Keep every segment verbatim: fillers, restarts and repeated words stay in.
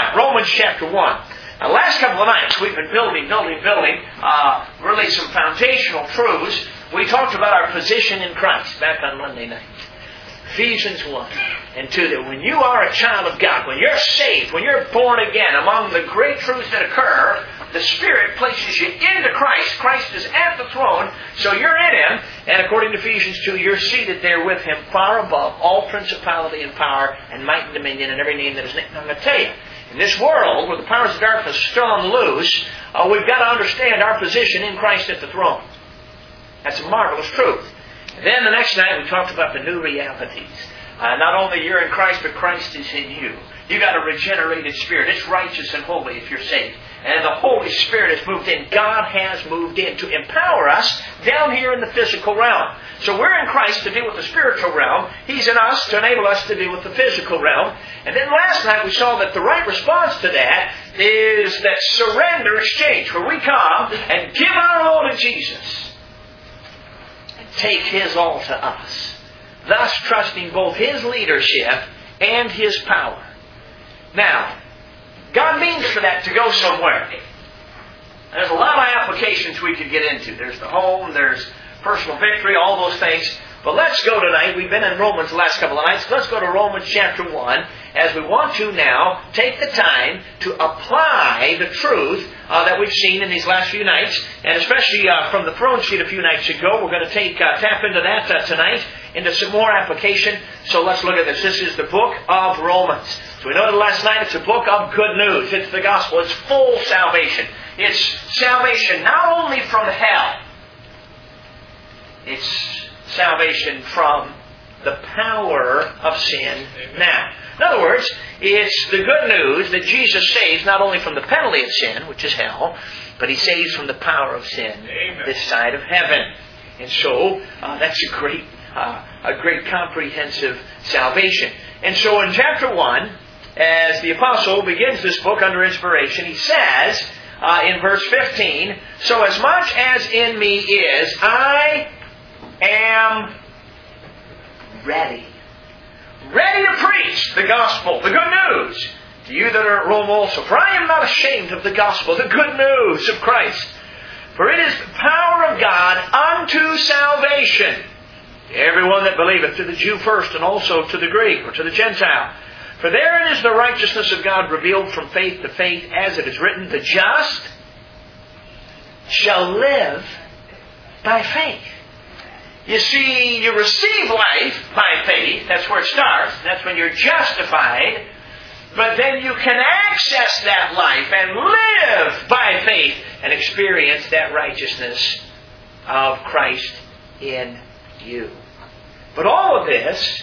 right, Romans chapter one. Now, last couple of nights we've been building, building, building, uh, really some foundational truths. We talked about our position in Christ back on Monday night. Ephesians one and two, that when you are a child of God, when you're saved, when you're born again, among the great truths that occur, the Spirit places you into Christ. Christ is at the throne, so you're in Him. And according to Ephesians two, you're seated there with Him far above all principality and power and might and dominion and every name that is named. I'm going to tell you, in this world where the powers of darkness are still on the loose, uh, we've got to understand our position in Christ at the throne. That's a marvelous truth. And then the next night we talked about the new realities. Uh, not only you're in Christ, but Christ is in you. You've got a regenerated spirit. It's righteous and holy if you're saved. And the Holy Spirit has moved in. God has moved in to empower us down here in the physical realm. So we're in Christ to deal with the spiritual realm. He's in us to enable us to deal with the physical realm. And then last night we saw that the right response to that is that surrender exchange, where we come and give our all to Jesus and take His all to us, thus trusting both His leadership and His power. Now, God means for that to go somewhere. There's a lot of applications we could get into. There's the home, there's personal victory, all those things. But let's go tonight. We've been in Romans the last couple of nights. Let's go to Romans chapter one, as we want to now take the time to apply the truth uh, that we've seen in these last few nights, and especially uh, from the throne sheet a few nights ago. We're going to take uh, tap into that uh, tonight, into some more application. So let's look at this. This is the book of Romans. So we noted last night it's a book of good news. It's the gospel. It's full salvation. It's salvation not only from hell. It's salvation from the power of sin now. In other words, it's the good news that Jesus saves not only from the penalty of sin, which is hell, but He saves from the power of sin, Amen, this side of heaven. And so uh, that's a great, uh, a great comprehensive salvation. And so in chapter one, as the apostle begins this book under inspiration, he says uh, in verse fifteen, "So as much as in me is, I am ready. Ready to preach the gospel, the good news, to you that are at Rome also. For I am not ashamed of the gospel, the good news of Christ. For it is the power of God unto salvation, to everyone that believeth, to the Jew first, and also to the Greek, or to the Gentile. For therein is the righteousness of God revealed from faith to faith, as it is written, the just shall live by faith." You see, you receive life by faith. That's where it starts. That's when you're justified. But then you can access that life and live by faith and experience that righteousness of Christ in you. But all of this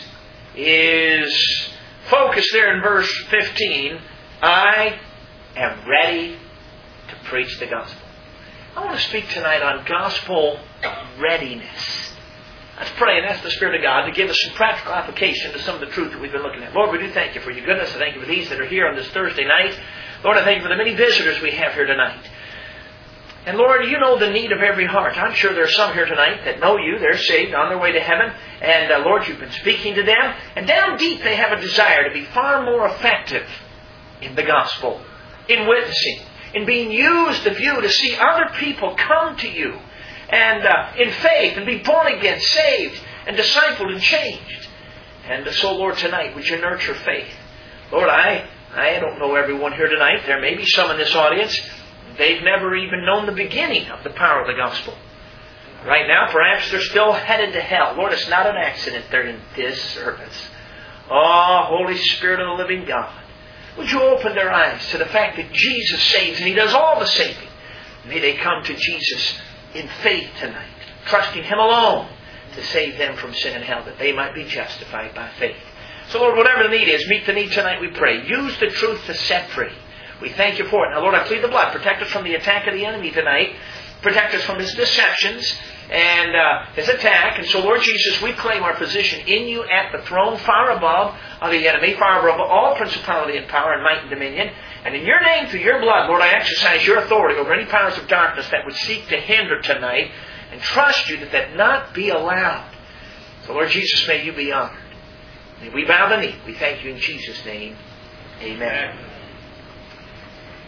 is focused there in verse fifteen. I am ready to preach the gospel. I want to speak tonight on gospel readiness. Let's pray and ask the Spirit of God to give us some practical application to some of the truth that we've been looking at. Lord, we do thank You for Your goodness. I thank You for these that are here on this Thursday night. Lord, I thank You for the many visitors we have here tonight. And Lord, You know the need of every heart. I'm sure there are some here tonight that know You. They're saved, on their way to heaven. And uh, Lord, You've been speaking to them. And down deep they have a desire to be far more effective in the gospel, in witnessing, in being used of You to see other people come to You. And uh, in faith, and be born again, saved, and discipled, and changed. And uh, so, Lord, tonight, would You nurture faith? Lord, I I don't know everyone here tonight. There may be some in this audience. They've never even known the beginning of the power of the gospel. Right now, perhaps they're still headed to hell. Lord, it's not an accident they're in this service. Oh, Holy Spirit of the living God, would You open their eyes to the fact that Jesus saves, and He does all the saving. May they come to Jesus in faith tonight, trusting Him alone to save them from sin and hell, that they might be justified by faith. So, Lord, whatever the need is, meet the need tonight, we pray. Use the truth to set free. We thank You for it. Now, Lord, I plead the blood. Protect us from the attack of the enemy tonight. Protect us from his deceptions and uh, his attack. And so, Lord Jesus, we claim our position in You at the throne, far above the enemy, far above all principality and power and might and dominion. And in Your name, through Your blood, Lord, I exercise Your authority over any powers of darkness that would seek to hinder tonight, and trust You that that not be allowed. So, Lord Jesus, may You be honored. May we bow the knee. We thank You in Jesus' name. Amen. Amen.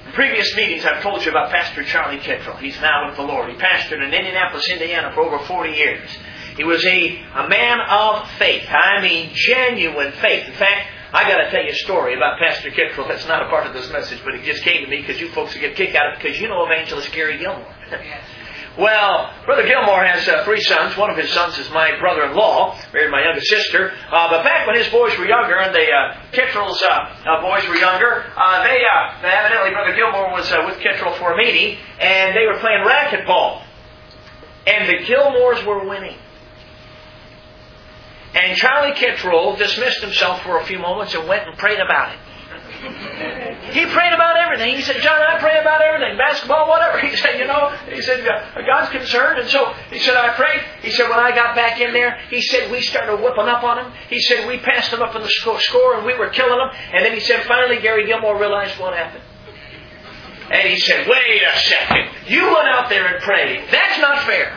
In previous meetings, I've told you about Pastor Charlie Kittrell. He's now with the Lord. He pastored in Indianapolis, Indiana for over forty years. He was a, a man of faith. I mean, genuine faith. In fact, I got to tell you a story about Pastor Kittrell. That's not a part of this message, but it just came to me because you folks will get a kick out of it because you know evangelist Gary Gilmore. Yes. Well, Brother Gilmore has uh, three sons. One of his sons is my brother-in-law, married my youngest sister. Uh, but back when his boys were younger, and the uh, Kittrell's uh, uh, boys were younger, uh, they uh, evidently Brother Gilmore was uh, with Kittrell for a meeting, and they were playing racquetball. And the Gilmores were winning. And Charlie Kittrell dismissed himself for a few moments and went and prayed about it. He prayed about everything. He said, John, I pray about everything. Basketball, whatever. He said, you know, he said, God's concerned. And so he said, I prayed. He said, when I got back in there, he said, we started whipping up on him. He said, we passed him up in the score and we were killing him. And then he said, finally, Gary Gilmore realized what happened. And he said, wait a second. You went out there and prayed. That's not fair.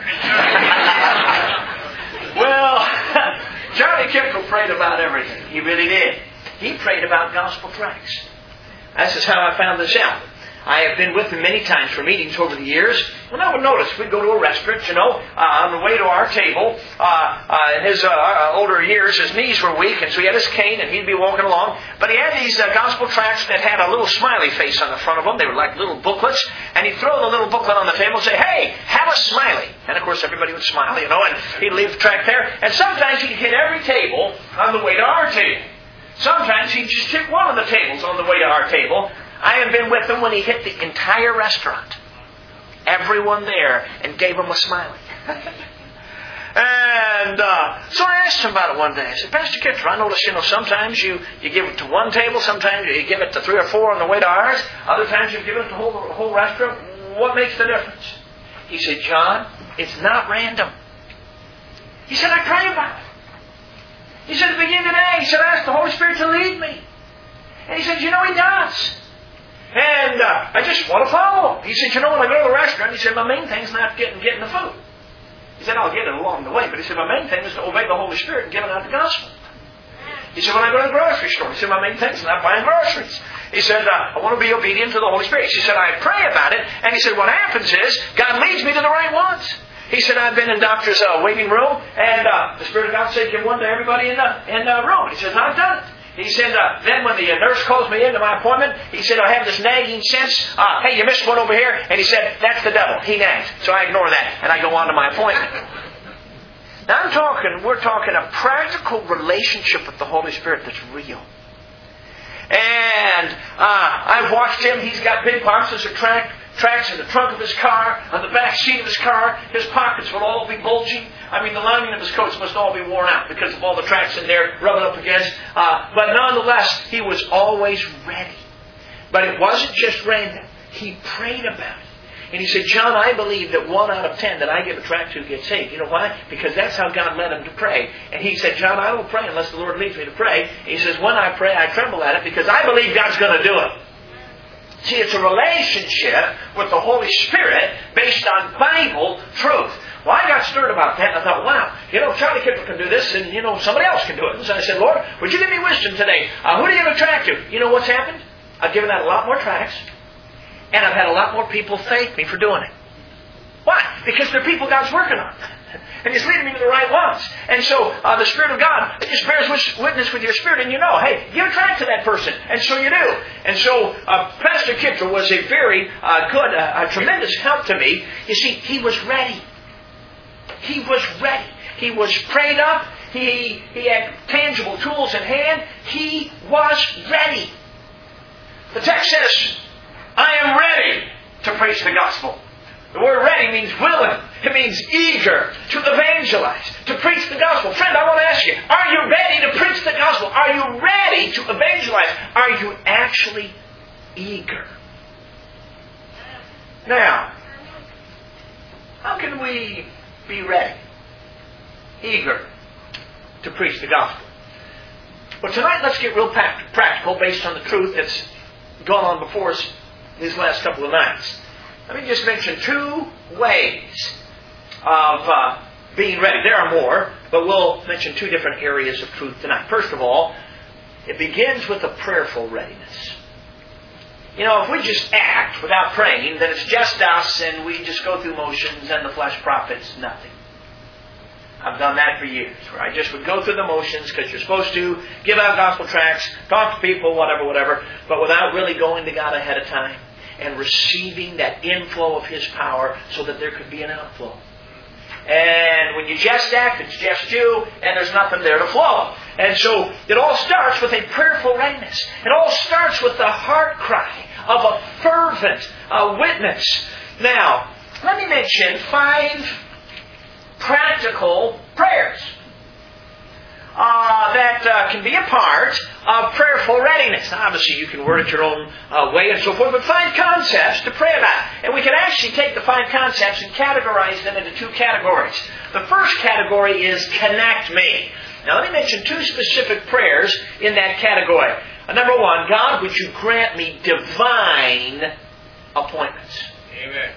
Well, Charlie Kittrell prayed about everything. He really did. He prayed about gospel tracts. This is how I found this out. I have been with him many times for meetings over the years. And I would notice we'd go to a restaurant, you know, uh, on the way to our table. Uh, uh, in his uh, older years, his knees were weak, and so he had his cane, and he'd be walking along. But he had these uh, gospel tracts that had a little smiley face on the front of them. They were like little booklets. And he'd throw the little booklet on the table and say, hey, have a smiley. And of course, everybody would smile, you know, and he'd leave the tract there. And sometimes he'd hit every table on the way to our table. Sometimes he'd just hit one of the tables on the way to our table. I have been with him when he hit the entire restaurant. Everyone there, and gave him a smiley. And uh, so I asked him about it one day. I said, Pastor Kittrell, I noticed, you know, sometimes you, you give it to one table, sometimes you give it to three or four on the way to ours, other times you give it to the whole, whole restaurant. What makes the difference? He said, John, it's not random. He said, I pray about it. He said, at the beginning of the day, he said, I asked the Holy Spirit to lead me. And he said, you know, He does. And uh, I just want to follow Him. He said, you know, when I go to the restaurant, he said, my main thing is not getting, getting the food. He said, I'll get it along the way. But he said, my main thing is to obey the Holy Spirit and giving out the gospel. He said, when I go to the grocery store, he said, my main thing is not buying groceries. He said, uh, I want to be obedient to the Holy Spirit. He said, I pray about it. And he said, what happens is, God leads me to the right ones. He said, I've been in doctor's uh, waiting room, and uh, the Spirit of God said, give one to everybody in the in the room. He says, I've done it. He said, uh, then when the uh, nurse calls me into my appointment, he said, I have this nagging sense. Uh, hey, you missed one over here. And he said, that's the devil. He nags. So I ignore that, and I go on to my appointment. Now I'm talking, we're talking a practical relationship with the Holy Spirit that's real. And uh, I've watched him. He's got big boxes of track. Tracts in the trunk of his car, on the back seat of his car. His pockets will all be bulging. I mean, the lining of his coats must all be worn out because of all the tracts in there rubbing up against. Uh, but nonetheless, he was always ready. But it wasn't just random. He prayed about it. And he said, John, I believe that one out of ten that I give a tract to gets saved. You know why? Because that's how God led him to pray. And he said, John, I don't pray unless the Lord leads me to pray. And he says, when I pray, I tremble at it because I believe God's going to do it. See, it's a relationship with the Holy Spirit based on Bible truth. Well, I got stirred about that, and I thought, wow, you know, Charlie Kittrell can do this, and, you know, somebody else can do it. And so I said, Lord, would you give me wisdom today? Uh, who do you give a tract to? You know what's happened? I've given out a lot more tracts, and I've had a lot more people thank me for doing it. Why? Because they're people God's working on. And He's leading me to the right ones. And so uh, the Spirit of God, it just bears witness with your spirit. And you know, hey, give a tract to that person. And so you do. And so uh, Pastor Kittrell was a very uh, good, uh, a tremendous help to me. You see, he was ready. He was ready. He was prayed up. He, he had tangible tools in hand. He was ready. The text says, I am ready to preach the gospel. The word ready means willing. It means eager to evangelize, to preach the gospel. Friend, I want to ask you, are you ready to preach the gospel? Are you ready to evangelize? Are you actually eager? Now, how can we be ready, eager to preach the gospel? Well, tonight let's get real practical based on the truth that's gone on before us these last couple of nights. Let me just mention two ways of uh, being ready. There are more, but we'll mention two different areas of truth tonight. First of all, it begins with a prayerful readiness. You know, if we just act without praying, then it's just us and we just go through motions and the flesh profits nothing. I've done that for years, where I just would go through the motions because you're supposed to give out gospel tracts, talk to people, whatever, whatever, but without really going to God ahead of time and receiving that inflow of His power so that there could be an outflow. And when you just act, it's just you, and there's nothing there to flow. And so it all starts with a prayerful readiness. It all starts with the heart cry of a fervent uh, witness. Now, let me mention five practical prayers uh, that uh, can be a part of prayerful readiness. Now, obviously, you can word it your own uh, way and so forth, but five concepts to pray about. And we can actually take the five concepts and categorize them into two categories. The first category is connect me. Now, let me mention two specific prayers in that category. Uh, number one, God, would you grant me divine appointments? Amen.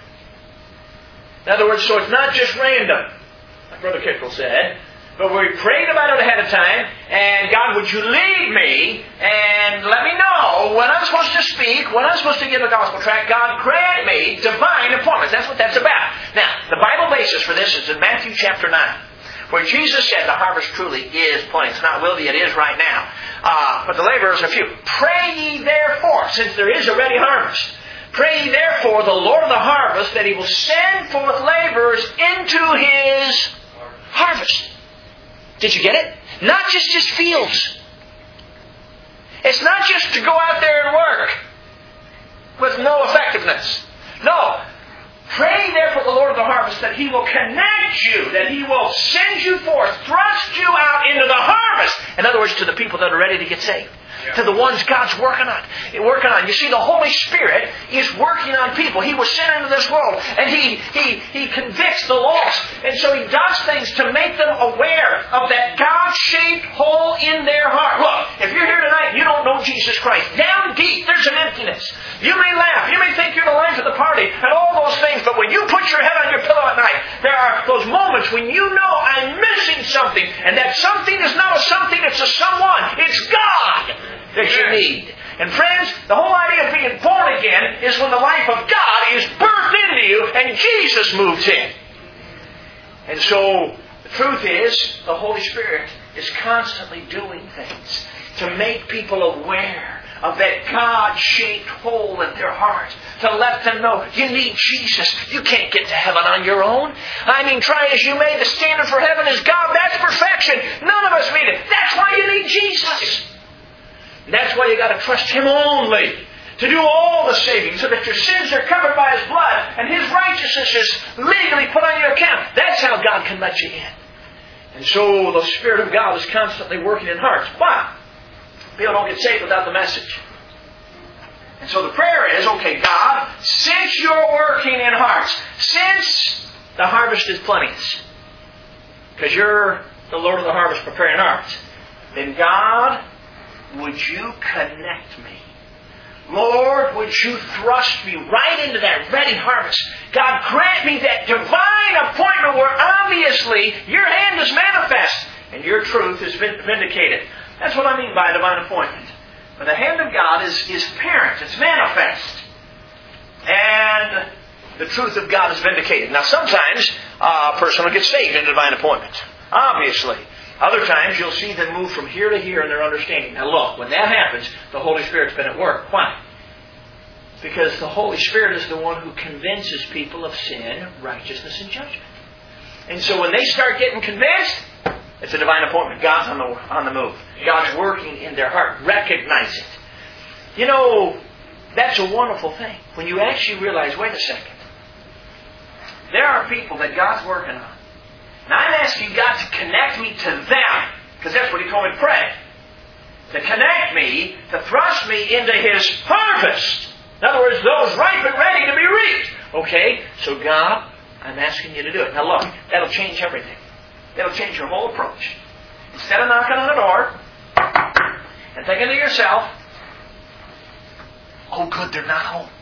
In other words, so it's not just random, like Brother Kickrell said, but we prayed about it ahead of time, and God, would you lead me and let me know when I'm supposed to speak, when I'm supposed to give a gospel tract. God, grant me divine appointments. That's what that's about. Now, the Bible basis for this is in Matthew chapter nine, where Jesus said the harvest truly is plenty. It's not will be, it is right now. Uh, but the laborers are few. Pray ye therefore, since there is a ready harvest, pray ye therefore the Lord of the harvest that He will send forth laborers into His harvest. Did you get it? Not just just fields. It's not just to go out there and work with no effectiveness. No. Pray therefore the Lord of the harvest that He will connect you, that He will send you forth, thrust you out into the harvest. In other words, to the people that are ready to get saved. Yeah. To the ones God's working on. Working on. You see, the Holy Spirit is working on people. He was sent into this world, and He He He convicts the lost. And so He does things to make them aware of that God-shaped hole in their heart. Look, if you're here tonight and you don't know Jesus Christ, down deep there's an emptiness. You may laugh, you may think you're the life of the party, and all those things, but when you put your head on your pillow at night, there are those moments when you know I'm missing something, and that something is not a something, it's a someone. It's God that you need. And friends, the whole idea of being born again is when the life of God is birthed into you and Jesus moves in. And so, the truth is, the Holy Spirit is constantly doing things to make people aware of that God-shaped hole in their heart. To let them know, you need Jesus. You can't get to heaven on your own. I mean, try as you may, the standard for heaven is God. That's perfection. None of us meet it. That's why you need Jesus. That's why you got to trust Him only to do all the saving, so that your sins are covered by His blood and His righteousness is legally put on your account. That's how God can let you in. And so the Spirit of God is constantly working in hearts. But people don't get saved without the message. And so the prayer is, okay, God, since you're working in hearts, since the harvest is plenteous, because you're the Lord of the harvest preparing hearts, then God, would you connect me? Lord, would you thrust me right into that ready harvest? God, grant me that divine appointment where obviously your hand is manifest and your truth is vindicated. That's what I mean by divine appointment. But the hand of God is, is apparent. It's manifest. And the truth of God is vindicated. Now sometimes uh, a person will get saved in divine appointment. Obviously. Other times you'll see them move from here to here in their understanding. Now look, when that happens, the Holy Spirit's been at work. Why? Because the Holy Spirit is the one who convinces people of sin, righteousness, and judgment. And so when they start getting convinced, it's a divine appointment. God's on the, on the move. God's working in their heart. Recognize it. You know, that's a wonderful thing. When you actually realize, wait a second. There are people that God's working on. And I'm asking God to connect me to them. Because that's what He told me to pray. To connect me, to thrust me into His harvest. In other words, those ripe and ready to be reaped. Okay, so God, I'm asking you to do it. Now look, that'll change everything. That'll change your whole approach. Instead of knocking on the door and thinking to yourself, oh good, they're not home.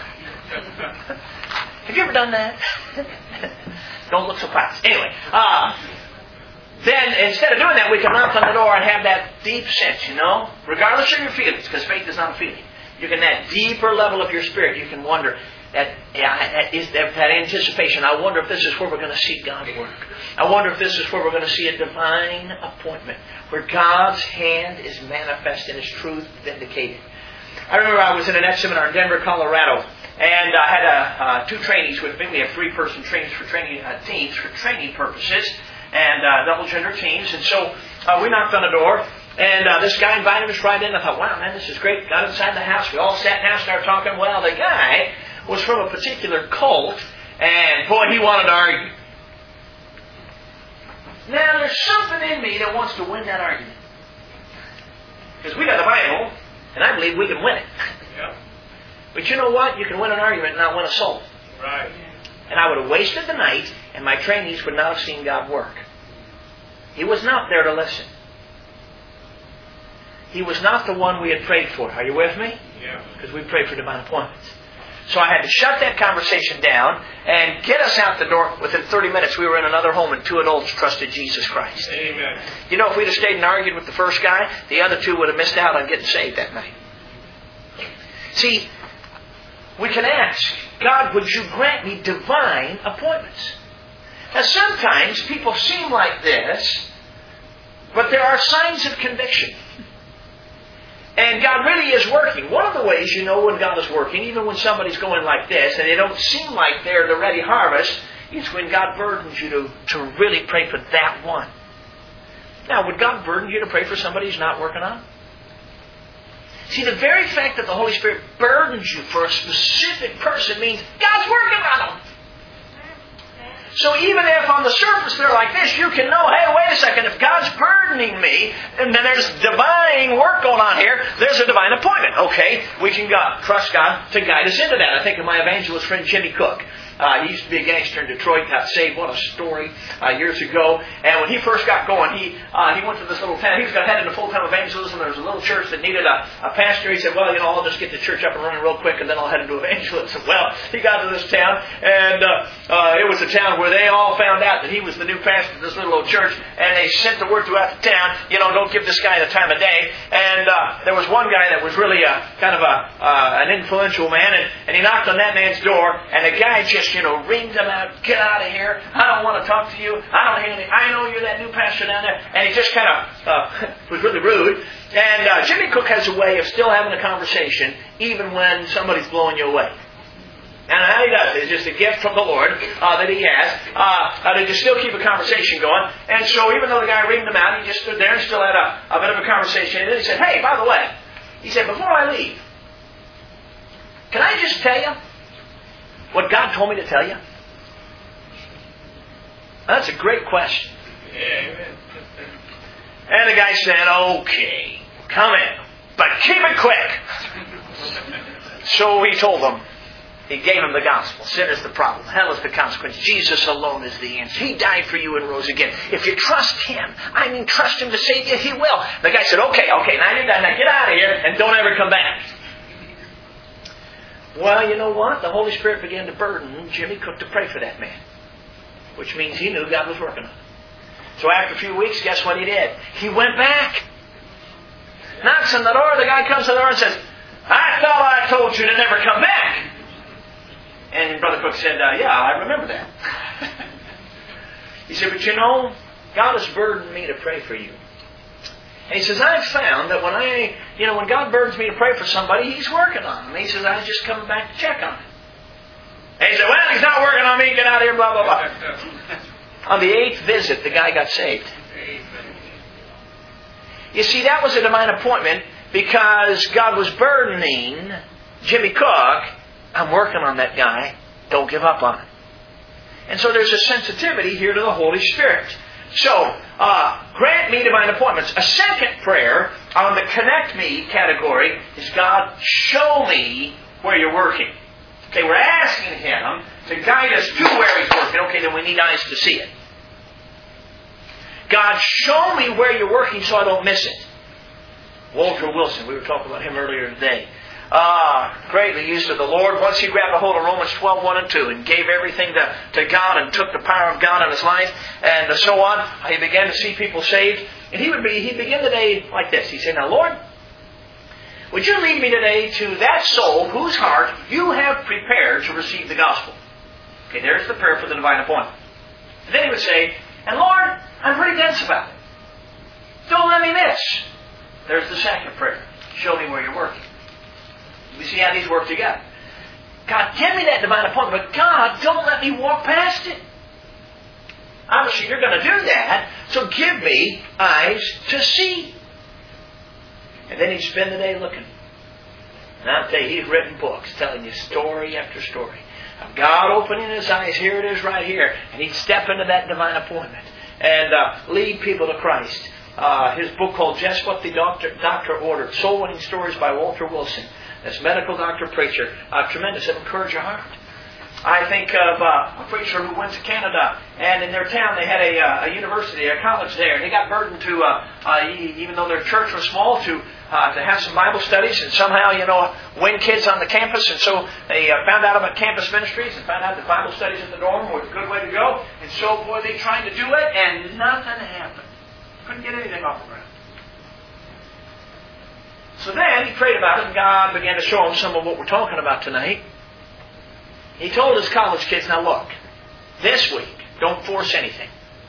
Have you ever done that? Don't look surprised. Anyway, uh, then instead of doing that, we can knock on the door and have that deep sense, you know, regardless of your feelings, because faith is not a feeling. You can, that deeper level of your spirit, you can wonder, that, yeah, that, is, that, that anticipation, I wonder if this is where we're going to see God work. I wonder if this is where we're going to see a divine appointment, where God's hand is manifest and His truth vindicated. I remember I was in an X seminar in Denver, Colorado, and I had uh, uh, two trainees with me. We have three-person trainings for training uh, teams for training purposes, and uh, double-gender teams. And so uh, we knocked on the door, and uh, this guy invited us right in. I thought, wow, man, this is great. Got inside the house. We all sat down, started talking. Well, the guy was from a particular cult, and boy, he wanted to argue. Now, there's something in me that wants to win that argument. Because we got the Bible, and I believe we can win it. Yeah. But you know what? You can win an argument and not win a soul. Right. And I would have wasted the night, and my trainees would not have seen God work. He was not there to listen. He was not the one we had prayed for. Are you with me? Yeah. Because we prayed for divine appointments. So I had to shut that conversation down and get us out the door. Within thirty minutes, we were in another home, and two adults trusted Jesus Christ. Amen. You know, if we'd have stayed and argued with the first guy, the other two would have missed out on getting saved that night. See, we can ask, God, would you grant me divine appointments? Now, sometimes people seem like this, but there are signs of conviction. And God really is working. One of the ways you know when God is working, even when somebody's going like this, and they don't seem like they're the ready harvest, is when God burdens you to, to really pray for that one. Now, would God burden you to pray for somebody He's not working on? See, the very fact that the Holy Spirit burdens you for a specific person means God's working on them. So even if on the surface they're like this, you can know, hey, wait a second, if God's burdening me, and then there's divine work going on here, there's a divine appointment. Okay, we can God, trust God to guide us into that. I think of my evangelist friend Jimmy Cook. Uh, he used to be a gangster in Detroit, got saved, what a story, uh, years ago. And when he first got going, he uh, he went to this little town. He was going to head into full-time evangelism. There was a little church that needed a, a pastor. He said, well, you know, I'll just get the church up and running real quick, and then I'll head into evangelism. Well, he got to this town, and uh, uh, it was a town where they all found out that he was the new pastor of this little old church, and they sent the word throughout the town, you know, don't give this guy the time of day. And uh, there was one guy that was really a, kind of a uh, an influential man, and, and he knocked on that man's door, and the guy just, you know, reamed him out, get out of here, I don't want to talk to you, I don't hear anything, I know you're that new pastor down there, and he just kind of uh, was really rude. And uh, Jimmy Cook has a way of still having a conversation, even when somebody's blowing you away. And how he does it is just a gift from the Lord uh, that he has uh, uh, to just still keep a conversation going. And so even though the guy reamed him out, he just stood there and still had a, a bit of a conversation. And then he said, hey, by the way, he said, before I leave, can I just tell you what God told me to tell you? That's a great question. Amen. And the guy said, okay, come in, but keep it quick. So he told them, he gave them the gospel. Sin is the problem. Hell is the consequence. Jesus alone is the answer. He died for you and rose again. If you trust Him, I mean trust Him to save you, He will. The guy said, okay, okay, now you're done. Now get out of here and don't ever come back. Well, you know what? The Holy Spirit began to burden Jimmy Cook to pray for that man. Which means he knew God was working on it. So after a few weeks, guess what he did? He went back. Knocks on the door. The guy comes to the door and says, I thought I told you to never come back. And Brother Cook said, uh, yeah, I remember that. He said, but you know, God has burdened me to pray for you. And he says, I've found that when I, you know, when God burdens me to pray for somebody, He's working on them. He says, I just come back to check on it. And he said, well, He's not working on me, get out of here, blah, blah, blah. On the eighth visit, the guy got saved. You see, that was a divine appointment because God was burdening Jimmy Cook. I'm working on that guy. Don't give up on him. And so there's a sensitivity here to the Holy Spirit. So, uh, grant me divine appointments. A second prayer on the connect me category is God, show me where you're working. Okay, we're asking Him to guide us to where He's working. Okay, then we need eyes to see it. God, show me where you're working so I don't miss it. Walter Wilson, we were talking about him earlier today. Ah, greatly used of the Lord. Once he grabbed a hold of Romans twelve, one and two and gave everything to, to God and took the power of God in his life and so on. He began to see people saved. And he would be, he'd begin the day like this. He'd say, now Lord, would you lead me today to that soul whose heart you have prepared to receive the gospel? Okay, there's the prayer for the divine appointment. And then he would say, and Lord, I'm pretty dense about it. Don't let me miss. There's the second prayer. Show me where you're working. We see how these work together. God, give me that divine appointment, but God, don't let me walk past it. Obviously, you're going to do that, so give me eyes to see. And then he'd spend the day looking. And I'll tell you, he's written books telling you story after story of God opening his eyes. Here it is right here. And he'd step into that divine appointment and uh, lead people to Christ. Uh, his book called Just What the Doctor, Doctor Ordered. Soul Winning Stories by Walter Wilson. This medical doctor preacher. Uh, tremendous. It'll encourage your heart. I think of uh, a preacher who went to Canada, and in their town they had a, uh, a university, a college there, and he got burdened to, uh, uh, even though their church was small, to uh, to have some Bible studies and somehow, you know, win kids on the campus. And so they uh, found out about campus ministries and found out that Bible studies in the dorm was a good way to go. And so, boy, they tried to do it, and nothing happened. Couldn't get anything off the ground. So then he prayed about it, and God began to show him some of what we're talking about tonight. He told his college kids, now look, this week, don't force anything.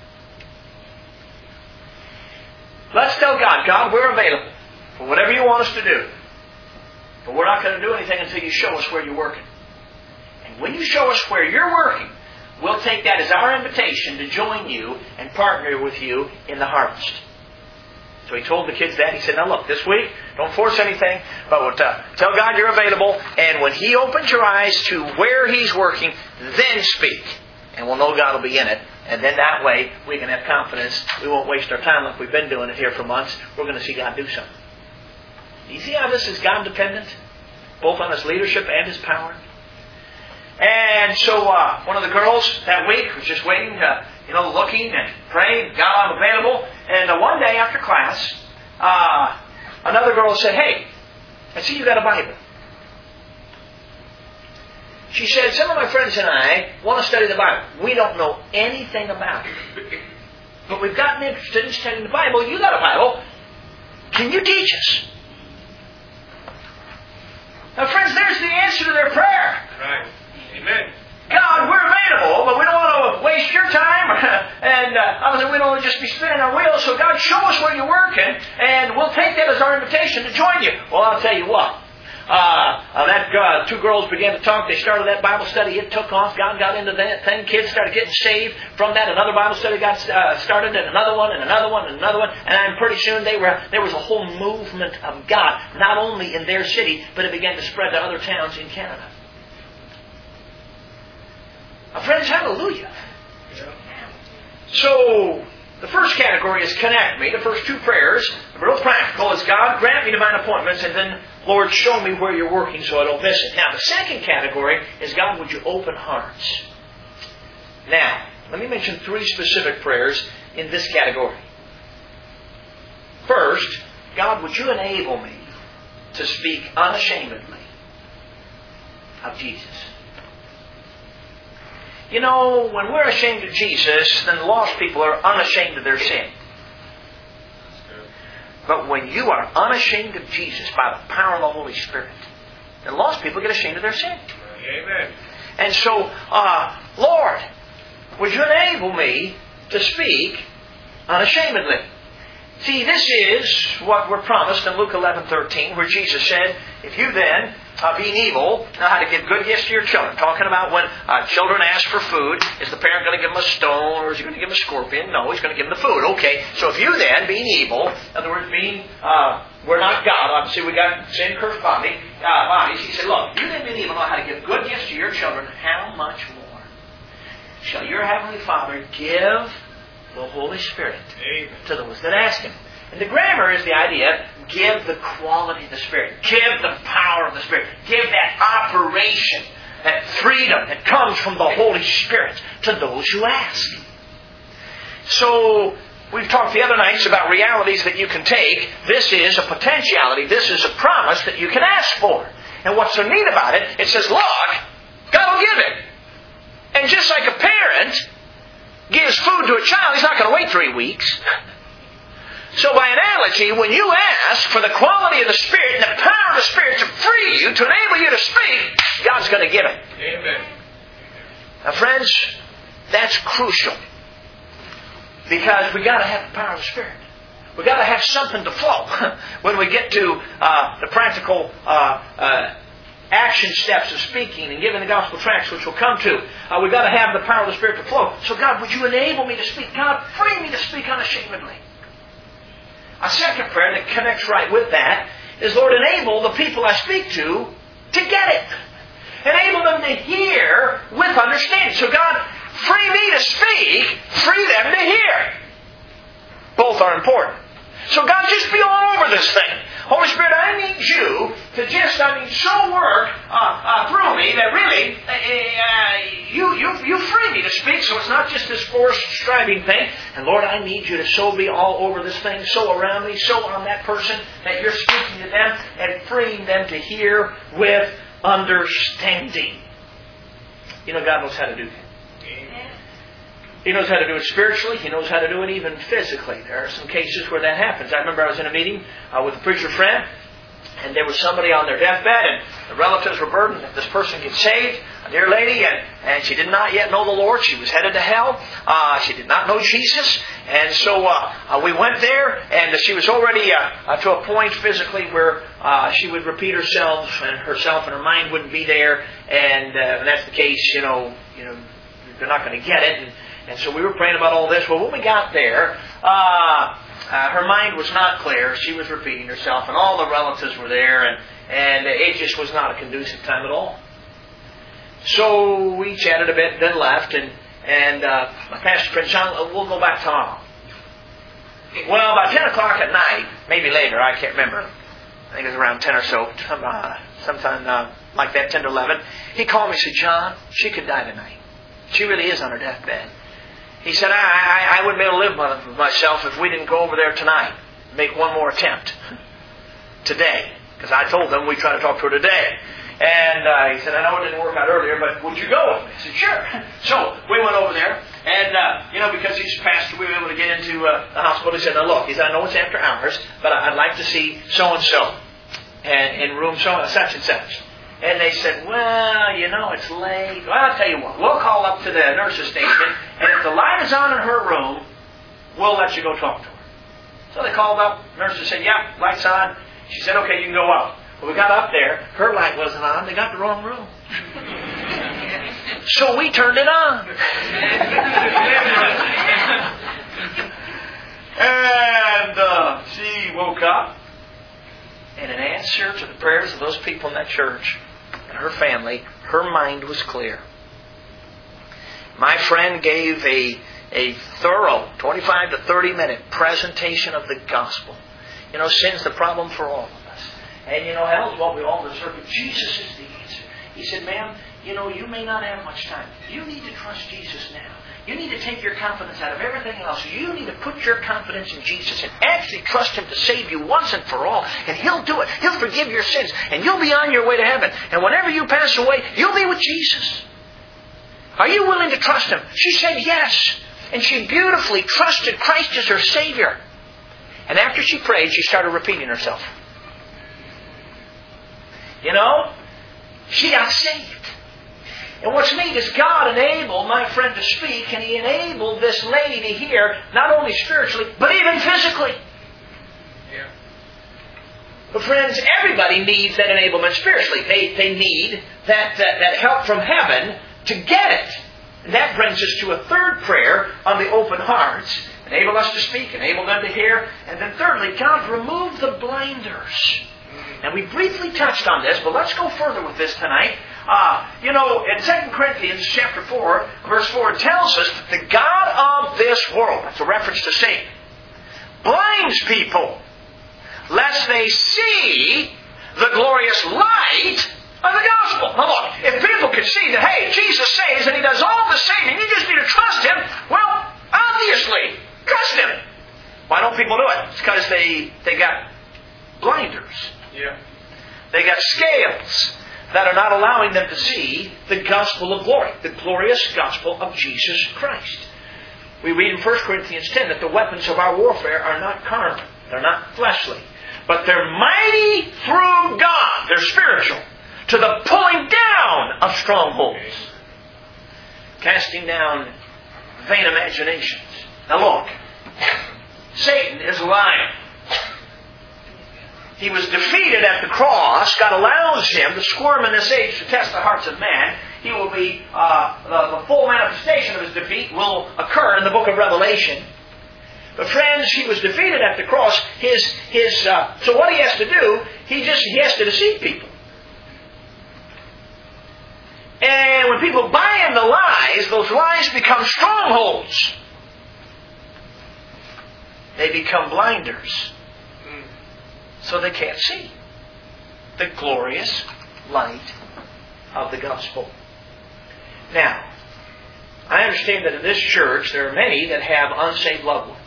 Let's tell God, God, we're available for whatever you want us to do. But we're not going to do anything until you show us where you're working. And when you show us where you're working, we'll take that as our invitation to join you and partner with you in the harvest. So he told the kids that. He said, now look, this week, don't force anything, but uh, tell God you're available. And when He opens your eyes to where He's working, then speak. And we'll know God will be in it. And then that way, we can have confidence. We won't waste our time like we've been doing it here for months. We're going to see God do something. You see how this is God-dependent? Both on His leadership and His power. And so uh, one of the girls that week was just waiting, to, you know, looking and praying. God, I'm available. And uh, one day after class, uh, another girl said, hey, I see you got a Bible. She said, some of my friends and I want to study the Bible. We don't know anything about it. But we've gotten interested in studying the Bible. You got a Bible. Can you teach us? Now, friends, there's the answer to their prayer. Right. Amen. God, we're available, but we don't want to waste your time. And uh, obviously we don't want to just be spinning our wheels. So God, show us where you're working, and we'll take that as our invitation to join you. Well, I'll tell you what. Uh, uh, that uh, two girls began to talk. They started that Bible study. It took off. God got into that thing. Kids started getting saved from that. Another Bible study got uh, started, and another one, and another one, and another one. And then pretty soon they were there was a whole movement of God, not only in their city, but it began to spread to other towns in Canada. Uh, friends, hallelujah. So, the first category is connect me. The first two prayers, real practical, is God, grant me divine appointments, and then, Lord, show me where you're working so I don't miss it. Now, the second category is, God, would you open hearts? Now, let me mention three specific prayers in this category. First, God, would you enable me to speak unashamedly of Jesus? You know, when we're ashamed of Jesus, then lost people are unashamed of their sin. But when you are unashamed of Jesus by the power of the Holy Spirit, then lost people get ashamed of their sin. Amen. And so, uh, Lord, would you enable me to speak unashamedly? See, this is what we're promised in Luke eleven thirteen, where Jesus said, if you then, uh, being evil, know how to give good gifts to your children. Talking about when uh, children ask for food, is the parent going to give them a stone, or is he going to give them a scorpion? No, he's going to give them the food. Okay, so if you then, being evil, in other words, being, uh, we're not God, obviously we got sin-cursed body, uh, bodies. He said, look, you then being evil know how to give good gifts to your children, how much more shall your Heavenly Father give the Holy Spirit Amen. To those that ask Him? And the grammar is the idea, give the quality of the Spirit. Give the power of the Spirit. Give that operation, that freedom that comes from the Holy Spirit to those who ask. So, we've talked the other nights about realities that you can take. This is a potentiality. This is a promise that you can ask for. And what's so neat about it, it says, look, God will give it. And just like a parent gives food to a child, he's not going to wait three weeks. So by analogy, when you ask for the quality of the Spirit and the power of the Spirit to free you, to enable you to speak, God's going to give it. Amen. Now friends, that's crucial. Because we got to have the power of the Spirit. We got to have something to flow when we get to uh, the practical uh, uh, action steps of speaking and giving the gospel tracts, which we'll come to. Uh, we got to have the power of the Spirit to flow. So God, would you enable me to speak? God, free me to speak unashamedly. A second prayer that connects right with that is, Lord, enable the people I speak to to get it. Enable them to hear with understanding. So God, free me to speak, free them to hear. Both are important. So God, just be all over this thing. Holy Spirit, I need you to just, I mean, so work uh, uh, through me that really uh, uh, you, you, you free me to speak, so it's not just this forced striving thing. And Lord, I need you to so be all over this thing, so around me, so on that person, that you're speaking to them and freeing them to hear with understanding. You know, God knows how to do that. He knows how to do it spiritually. He knows how to do it even physically. There are some cases where that happens. I remember I was in a meeting uh, with a preacher friend, and there was somebody on their deathbed, and the relatives were burdened that this person get saved, a dear lady, and, and she did not yet know the Lord. She was headed to hell. Uh, she did not know Jesus. And so uh, uh, we went there, and she was already uh, uh, to a point physically where uh, she would repeat herself, and herself and her mind wouldn't be there. And uh, when that's the case, you know, you know, they're not going to get it. And, And so we were praying about all this. Well, when we got there, uh, uh, her mind was not clear. She was repeating herself, and all the relatives were there, and, and it just was not a conducive time at all. So we chatted a bit, then left, and, and uh, my pastor friend, John, we'll go back tomorrow. Well, about ten o'clock at night, maybe later, I can't remember. I think it was around ten or so, some, uh, sometime uh, like that, ten to eleven. He called me and said, John, she could die tonight. She really is on her deathbed. He said, I, I, I wouldn't be able to live with myself if we didn't go over there tonight. Make one more attempt. Today. Because I told them we'd try to talk to her today. And uh, he said, I know it didn't work out earlier, but would you go with me? I said, sure. So we went over there. And, uh, you know, because he's pastor, we were able to get into uh, the hospital. He said, now look, he said, I know it's after hours, but I'd like to see so-and-so. And in room so such and such. And they said, well, you know, it's late. Well, I'll tell you what. We'll call up to the nurse's station, and if the light is on in her room, we'll let you go talk to her. So they called up. The nurse said, yeah, light's on. She said, okay, you can go up. Well, we got up there. Her light wasn't on. They got the wrong room. So we turned it on. And uh, she woke up. And in answer to the prayers of those people in that church and her family, her mind was clear. My friend gave a, a thorough twenty-five to thirty minute presentation of the gospel. You know, sin's the problem for all of us. And you know, hell's what we all deserve, but Jesus is the answer. He said, ma'am, you know, you may not have much time. You need to trust Jesus now. You need to take your confidence out of everything else. You need to put your confidence in Jesus and actually trust Him to save you once and for all. And He'll do it. He'll forgive your sins. And you'll be on your way to heaven. And whenever you pass away, you'll be with Jesus. Are you willing to trust Him? She said yes. And she beautifully trusted Christ as her Savior. And after she prayed, she started repeating herself. You know, she got saved. And what's neat is God enabled my friend to speak, and He enabled this lady to hear, not only spiritually, but even physically. Yeah. But friends, everybody needs that enablement spiritually. They, they need that, that, that help from heaven to get it. And that brings us to a third prayer on the open hearts. Enable us to speak, enable them to hear. And then thirdly, God, remove the blinders. And we briefly touched on this, but let's go further with this tonight. Uh, you know, in Second Corinthians chapter four, verse four, it tells us that the God of this world, that's a reference to Satan, blinds people lest they see the glorious light of the gospel. Now look, if people could see that, hey, Jesus saves and He does all the saving, you just need to trust Him, well, obviously, trust Him. Why don't people do it? It's because they, they got blinders. Yeah. They got scales that are not allowing them to see the gospel of glory, the glorious gospel of Jesus Christ. We read in First Corinthians ten that the weapons of our warfare are not carnal. They're not fleshly. But they're mighty through God. They're spiritual. To the pulling down of strongholds. Casting down vain imaginations. Now look. Satan is lying. He was defeated at the cross. God allows him to squirm in this age to test the hearts of man. He will be, uh, the, the full manifestation of his defeat will occur in the book of Revelation. But friends, he was defeated at the cross. His, his, uh, so what he has to do, he just, he has to deceive people. And when people buy into lies, those lies become strongholds. They become blinders. So they can't see the glorious light of the gospel. Now, I understand that in this church there are many that have unsaved loved ones.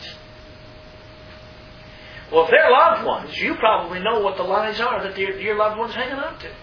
Well, if they're loved ones, you probably know what the lies are that your, your loved one's hanging on to.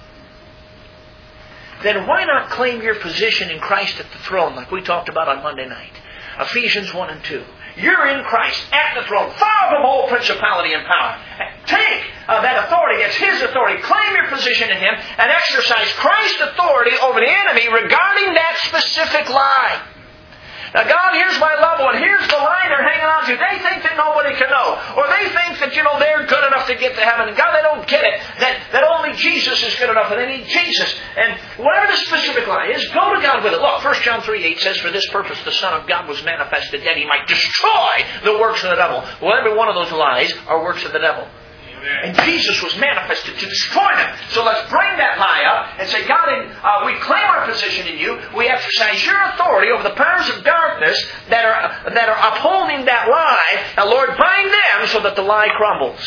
Then why not claim your position in Christ at the throne like we talked about on Monday night? Ephesians one and two. You're in Christ at the throne, far from all principality and power. Take uh, that authority, it's His authority. Claim your position in Him and exercise Christ's authority over the enemy regarding that specific lie. Now, God, here's my loved one. Here's the line they're hanging on to. They think that nobody can know. Or they think that, you know, they're good enough to get to heaven. And God, they don't get it. That, that only Jesus is good enough and they need Jesus. And whatever the specific lie is, go to God with it. Look, First John three eight says, for this purpose the Son of God was manifested that He might destroy the works of the devil. Well, every one of those lies are works of the devil. And Jesus was manifested to destroy them. So let's bring that lie up and say, God, uh, we claim our position in You. We exercise Your authority over the powers of darkness that are that are upholding that lie. Now, Lord, bind them so that the lie crumbles.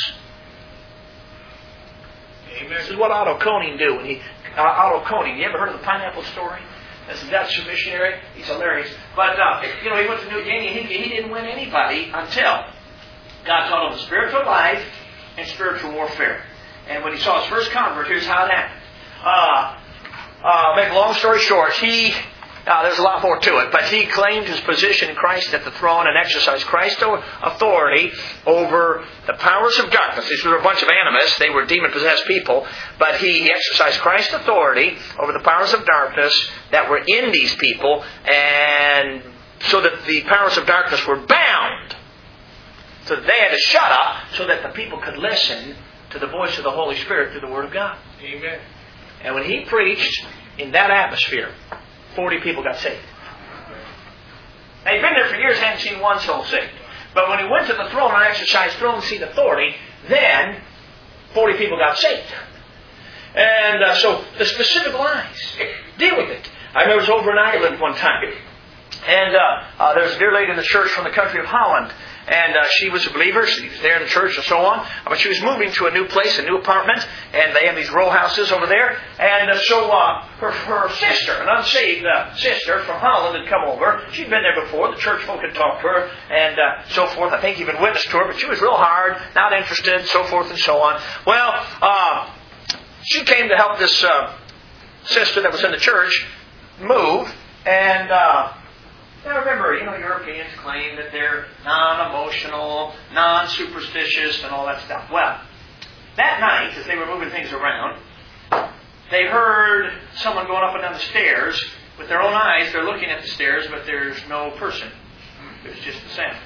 Amen. This is what Otto Koning do. When he, uh, Otto Koning, you ever heard of the pineapple story? That's a Dutch missionary. He's hilarious. But, uh, you know, he went to New Guinea. He, he didn't win anybody until God taught him spiritual life and spiritual warfare. And when he saw his first convert, here's how it happened. Uh, uh, make a long story short, he, uh, there's a lot more to it, but he claimed his position in Christ at the throne and exercised Christ's authority over the powers of darkness. These were a bunch of animists. They were demon-possessed people. But he exercised Christ's authority over the powers of darkness that were in these people, and so that the powers of darkness were bound. So they had to shut up so that the people could listen to the voice of the Holy Spirit through the Word of God. Amen. And when he preached in that atmosphere, forty people got saved. They'd been there for years, hadn't seen one soul saved. But when he went to the throne and exercised throne seat authority, then forty people got saved. And uh, so the specific lies, deal with it. I remember I was over in Ireland one time. And uh, uh, there was a dear lady in the church from the country of Holland. And uh, she was a believer. She was there in the church and so on. But she was moving to a new place, a new apartment. And they have these row houses over there. And uh, so uh, her, her sister, an unsaved uh, sister from Holland had come over. She'd been there before. The church folk had talked to her and uh, so forth. I think even witnessed to her. But she was real hard, not interested, so forth and so on. Well, uh, she came to help this uh, sister that was in the church move. And... Uh, Now remember, you know, Europeans claim that they're non-emotional, non-superstitious, and all that stuff. Well, that night, as they were moving things around, they heard someone going up and down the stairs. With their own eyes, they're looking at the stairs, but there's no person. There's just the sound.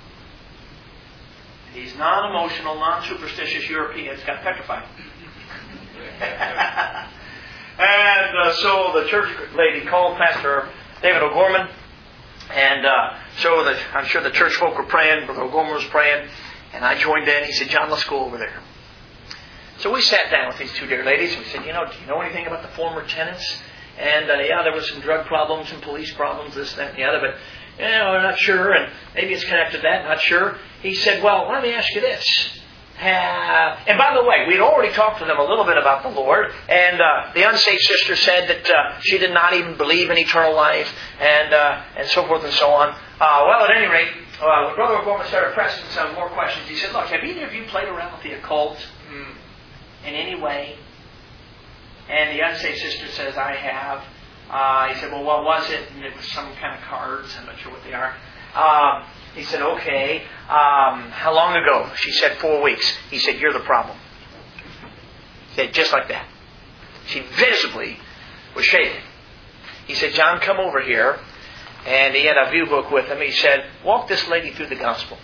These non-emotional, non-superstitious Europeans got petrified. and uh, so the church lady called Pastor David O'Gorman. And uh, so the, I'm sure the church folk were praying, Brother O'Gorman was praying, and I joined in. He said, John, let's go over there. So we sat down with these two dear ladies, and we said, you know, do you know anything about the former tenants? And uh, yeah, there was some drug problems and police problems, this, that, and the other, but, you know, we're not sure, and maybe it's connected to that, not sure. He said, well, let me ask you this. Uh, and by the way, we'd already talked to them a little bit about the Lord, and uh, the unsaved sister said that uh, she did not even believe in eternal life, and uh, and so forth and so on. Uh, well, at any rate, uh, when Brother O'Gorman started pressing some more questions, he said, look, have either of you played around with the occult mm. in any way? And the unsaved sister says, I have. Uh, he said, well, what was it? And it was some kind of cards. I'm not sure what they are. Uh, he said, okay. Um, how long ago? She said, four weeks. He said, you're the problem. He said, just like that. She visibly was shaken. He said, John, come over here. And he had a view book with him. He said, walk this lady through the gospel.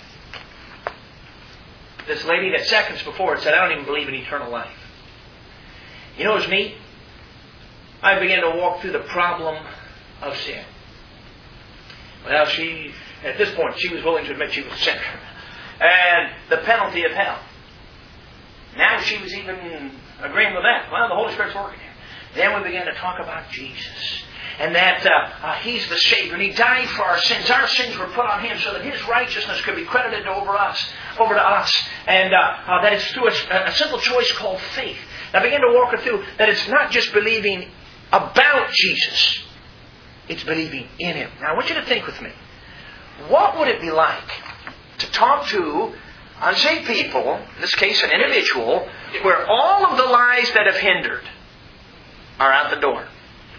This lady that seconds before it said, I don't even believe in eternal life. You know, it was me. I began to walk through the problem of sin. Well, she, at this point, she was willing to admit she was a sinner. And the penalty of hell. Now she was even agreeing with that. Well, the Holy Spirit's working here. Then we began to talk about Jesus. And that uh, uh, He's the Savior. And He died for our sins. Our sins were put on Him so that His righteousness could be credited over us, over to us. And uh, uh, that it's through a, a simple choice called faith. I began to walk her through that it's not just believing about Jesus. It's believing in Him. Now I want you to think with me. What would it be like to talk to unsaved people, in this case an individual, where all of the lies that have hindered are out the door?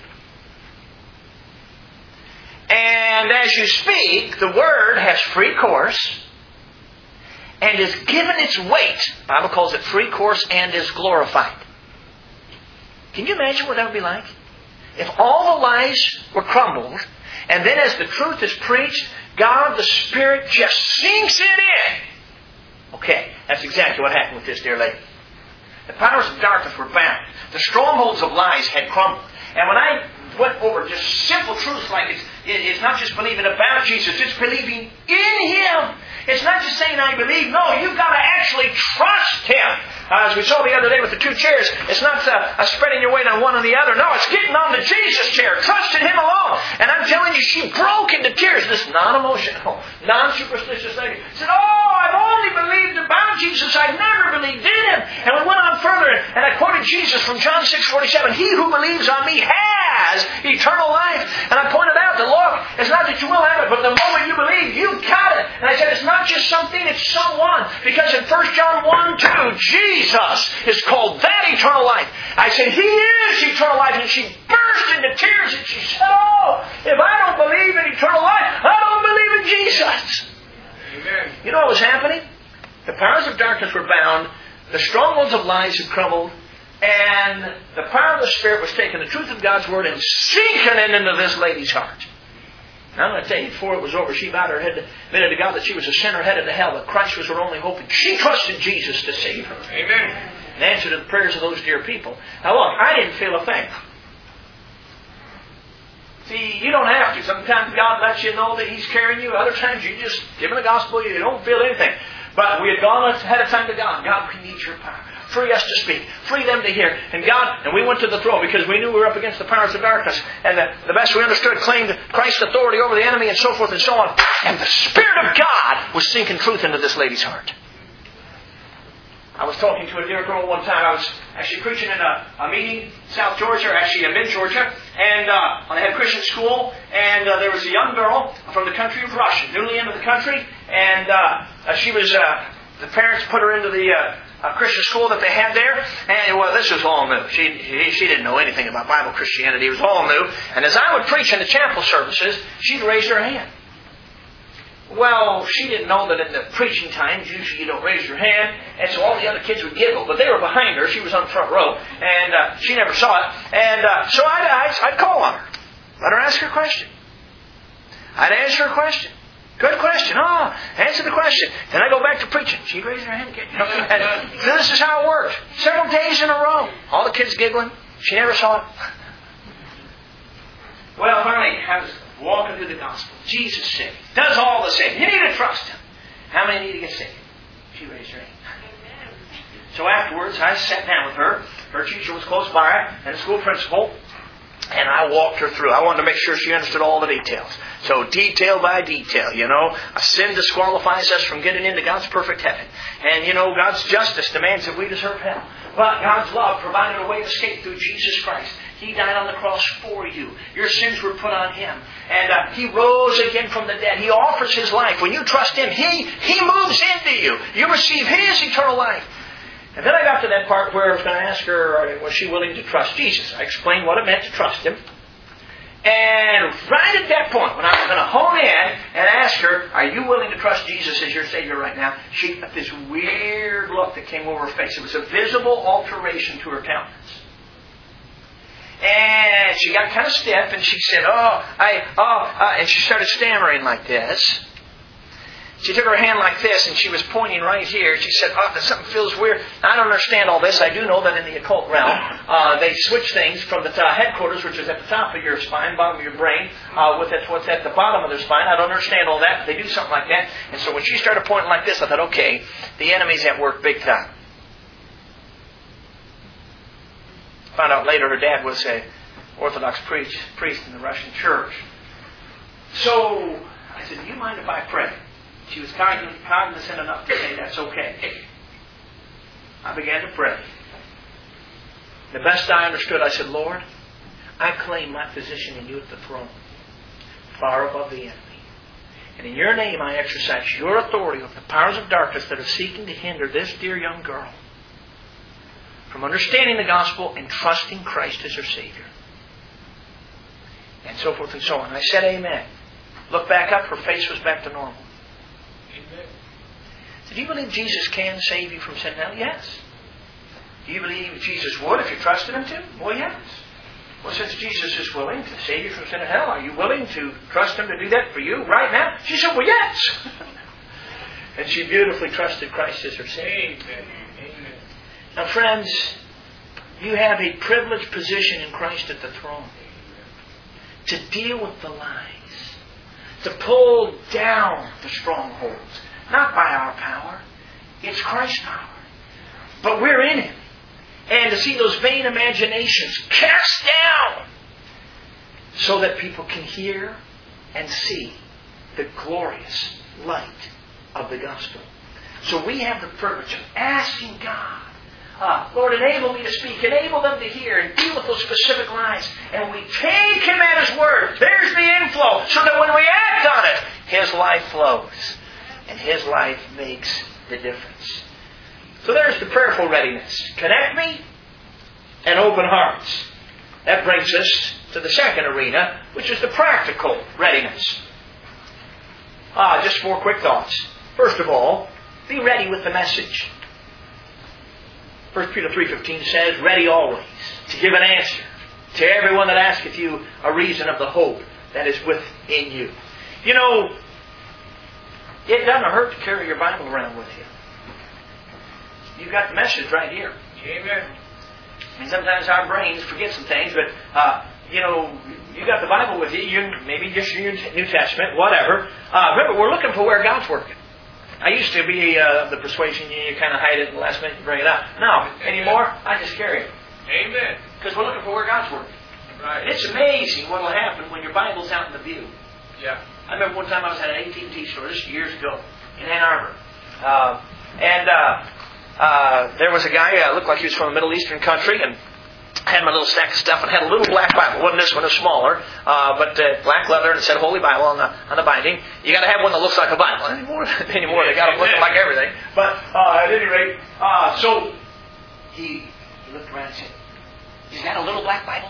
And as you speak, the Word has free course and is given its weight. The Bible calls it free course and is glorified. Can you imagine what that would be like? If all the lies were crumbled, and then as the truth is preached, God the Spirit just sinks it in. Okay, that's exactly what happened with this dear lady. The powers of darkness were bound. The strongholds of lies had crumbled. And when I went over just simple truths like it's, it's not just believing about Jesus, it's believing in Him. It's not just saying I believe. No, you've got to actually trust Him. Uh, as we saw the other day with the two chairs, it's not uh, uh, spreading your weight on one or the other. No, it's getting on the Jesus chair, trusting Him alone. And I'm telling you, she broke into tears. This non-emotional, non-superstitious lady said, oh, I've only believed about Jesus. I've never believed in Him. And we went on further, and I quoted Jesus from John six forty-seven. He who believes on me has eternal life. And I pointed out that, look, it's not that you will have it, but the moment you believe, you've got it. And I said, it's not just something, it's someone. Because in First John one two, Jesus is called that eternal life. I said, He is eternal life. And she burst into tears and she said, oh, if I don't believe in eternal life, I don't believe in Jesus. Amen. You know what was happening? The powers of darkness were bound. The strongholds of lies had crumbled. And the power of the Spirit was taking the truth of God's Word and sinking it into this lady's heart. Now I'm going to tell you, before it was over, she bowed her head, admitted to God that she was a sinner headed to hell, that Christ was her only hope, and she trusted Jesus to save her. Amen. In answer to the prayers of those dear people. Now look, I didn't feel a thing. See, you don't have to. Sometimes God lets you know that He's carrying you. Other times you just give Him the gospel, you don't feel anything. But we had gone ahead of time to God. God, we need your power. Free us to speak. Free them to hear. And God, and we went to the throne because we knew we were up against the powers of darkness. And the, the best we understood claimed Christ's authority over the enemy and so forth and so on. And the Spirit of God was sinking truth into this lady's heart. I was talking to a dear girl one time. I was actually preaching in a, a meeting in South Georgia, or actually in mid-Georgia. And uh, I had a Christian school. And uh, there was a young girl from the country of Russia, newly into the country. And uh, she was, uh, the parents put her into the uh, uh, Christian school that they had there. And, well, this was all new. She, she, she didn't know anything about Bible Christianity. It was all new. And as I would preach in the chapel services, she'd raise her hand. Well, she didn't know that in the preaching times, usually you don't raise your hand. And so all the other kids would giggle. But they were behind her. She was on the front row. And uh, she never saw it. And uh, so I'd, I'd, I'd call on her. Let her ask her question. I'd answer her question. Good question. Oh, answer the question. Then I go back to preaching. She'd raise her hand again. You know? And this is how it worked. Several days in a row. All the kids giggling. She never saw it. Well, finally, I was walking through the gospel. Jesus saved. Does all the saving. You need to trust Him. How many need to get saved? She raised her hand. So afterwards, I sat down with her. Her teacher was close by, and the school principal. And I walked her through. I wanted to make sure she understood all the details. So detail by detail, you know. A sin disqualifies us from getting into God's perfect heaven. And, you know, God's justice demands that we deserve hell. But God's love provided a way of escape through Jesus Christ. He died on the cross for you. Your sins were put on Him. And uh, He rose again from the dead. He offers His life. When you trust Him, He, He moves into you. You receive His eternal life. And then I got to that part where I was going to ask her, was she willing to trust Jesus? I explained what it meant to trust Him. And right at that point, when I was going to hone in and ask her, are you willing to trust Jesus as your Savior right now? She got this weird look that came over her face. It was a visible alteration to her countenance. And she got kind of stiff, and she said, oh, I, oh, uh, and she started stammering like this. She took her hand like this, and she was pointing right here. She said, oh, something feels weird. I don't understand all this. I do know that in the occult realm, uh, they switch things from the uh, headquarters, which is at the top of your spine, bottom of your brain, uh, with it, what's at the bottom of their spine. I don't understand all that, but they do something like that. And so when she started pointing like this, I thought, okay, the enemy's at work big time. Found out later her dad was an Orthodox priest, priest in the Russian church. So I said, do you mind if I pray? She was cognizant enough to say that's okay. I began to pray. The best I understood, I said, Lord, I claim my position in you at the throne, far above the enemy. And in your name I exercise your authority over the powers of darkness that are seeking to hinder this dear young girl from understanding the gospel and trusting Christ as her Savior. And so forth and so on. I said amen. Looked back up, her face was back to normal. Amen. So do you believe Jesus can save you from sin now? Yes. Do you believe Jesus would if you trusted Him to? Well, yes. Well, since Jesus is willing to save you from sin and hell, are you willing to trust Him to do that for you right now? She said, well, yes. And she beautifully trusted Christ as her Savior. Amen. Amen. Now, friends, you have a privileged position in Christ at the throne to deal with the lies, to pull down the strongholds. Not by our power. It's Christ's power. But we're in Him. And to see those vain imaginations cast down so that people can hear and see the glorious light of the gospel. So we have the privilege of asking God, uh, Lord, enable me to speak, enable them to hear, and deal with those specific lies. And we take Him at His word. There's the inflow, so that when we act on it, His life flows. And His life makes the difference. So there's the prayerful readiness. Connect me and open hearts. That brings us to the second arena, which is the practical readiness. Ah, just four quick thoughts. First of all, be ready with the message. First Peter three fifteen says, ready always to give an answer to everyone that asketh you a reason of the hope that is within you. You know, it doesn't hurt to carry your Bible around with you. You've got the message right here. Amen. I mean, sometimes our brains forget some things, but, uh, you know, you got the Bible with you, you maybe just your New Testament, whatever. Uh, remember, we're looking for where God's working. I used to be uh, the persuasion, you, you kind of hide it in the last minute and bring it out. No, anymore, I just carry it. Amen. Because we're looking for where God's working. Right. And it's amazing what will happen when your Bible's out in the view. Yeah. I remember one time I was at an A T and T store, this years ago, in Ann Arbor. Uh, and uh, uh, there was a guy, uh, looked like he was from a Middle Eastern country, and had my little stack of stuff, and had a little black Bible. Wasn't this one, was smaller, uh, but uh, black leather, and it said Holy Bible on the on the binding. You got to have one that looks like a Bible. Anymore, anymore they got them looking like everything. But uh, at any rate, uh, so he, he looked around and said, "Is that a little black Bible?"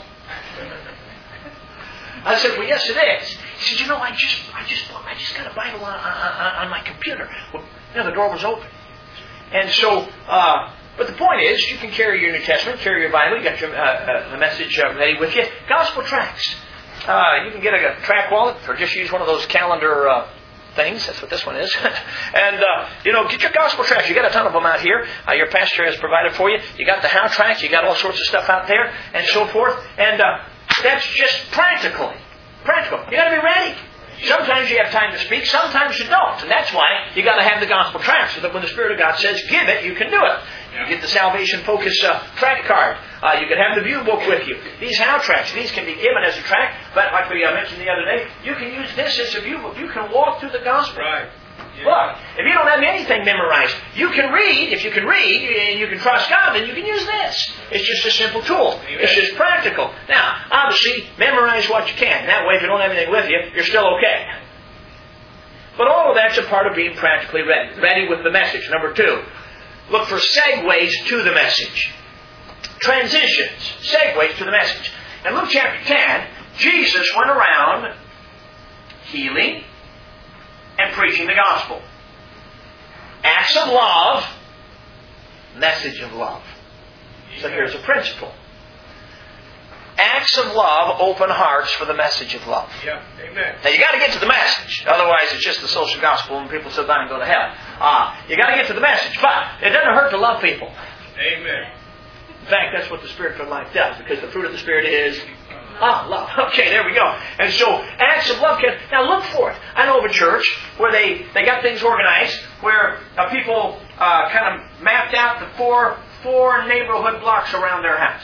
I said, "Well, yes, it is." He said, "You know, I just, I just, I just got a Bible on on, on my computer." Well, you know, the door was open, and so. Uh, But the point is, you can carry your New Testament, carry your Bible, you got your, uh, uh, the message uh, ready with you. Gospel tracts. Uh, you can get a, a track wallet, or just use one of those calendar uh, things. That's what this one is. and, uh, you know, get your gospel tracts. You got a ton of them out here. Uh, your pastor has provided for you. You got the how tracts. You got all sorts of stuff out there, and so forth. And uh, that's just practically. Practical. You got to be ready. Sometimes you have time to speak, sometimes you don't. And that's why you got to have the gospel tract, so that when the Spirit of God says, give it, you can do it. You get the Salvation Focus uh, tract card. Uh, you can have the view book with you. These how tracts, these can be given as a tract, but like we uh, mentioned the other day, you can use this as a view book. You can walk through the gospel. Right. Yeah. Look, if you don't have anything memorized, you can read. If you can read and you can trust God, then you can use this. It's just a simple tool. Amen. It's just practical. Now, obviously, memorize what you can. That way, if you don't have anything with you, you're still okay. But all of that's a part of being practically ready. Ready with the message. Number two, look for segues to the message. Transitions. Segues to the message. In Luke chapter ten, Jesus went around healing, and preaching the gospel. Acts of love, message of love. So here's a principle. Acts of love open hearts for the message of love. Yeah. Amen. Now you got to get to the message. Otherwise it's just the social gospel and people still die and go to hell. Uh, you got to get to the message. But it doesn't hurt to love people. Amen. In fact, that's what the Spirit-filled life does, because the fruit of the Spirit is ah, love. Okay, there we go. And so, acts of love can... Now look for it. I know of a church where they, they got things organized, where uh, people uh, kind of mapped out the four, four neighborhood blocks around their house.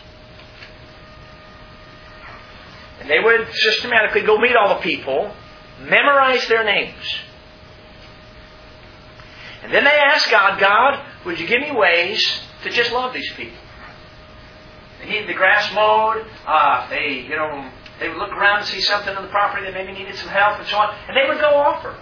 And they would systematically go meet all the people, memorize their names. And then they ask God, God, would you give me ways to just love these people? They needed the grass mowed. Uh, they, you know, they would look around and see something on the property that maybe needed some help and so on. And they would go offer.